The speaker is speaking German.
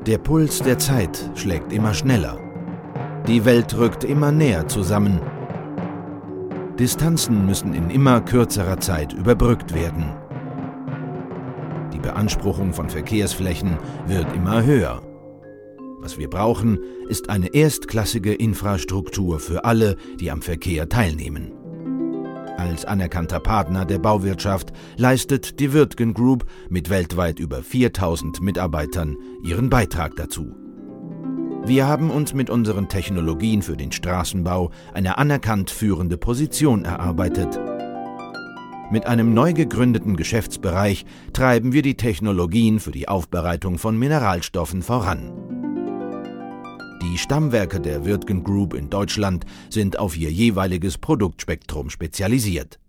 Der Puls der Zeit schlägt immer schneller. Die Welt rückt immer näher zusammen. Distanzen müssen in immer kürzerer Zeit überbrückt werden. Die Beanspruchung von Verkehrsflächen wird immer höher. Was wir brauchen, ist eine erstklassige Infrastruktur für alle, die am Verkehr teilnehmen. Als anerkannter Partner der Bauwirtschaft leistet die Wirtgen Group mit weltweit über 4000 Mitarbeitern ihren Beitrag dazu. Wir haben uns mit unseren Technologien für den Straßenbau eine anerkannt führende Position erarbeitet. Mit einem neu gegründeten Geschäftsbereich treiben wir die Technologien für die Aufbereitung von Mineralstoffen voran. Die Stammwerke der Wirtgen Group in Deutschland sind auf ihr jeweiliges Produktspektrum spezialisiert.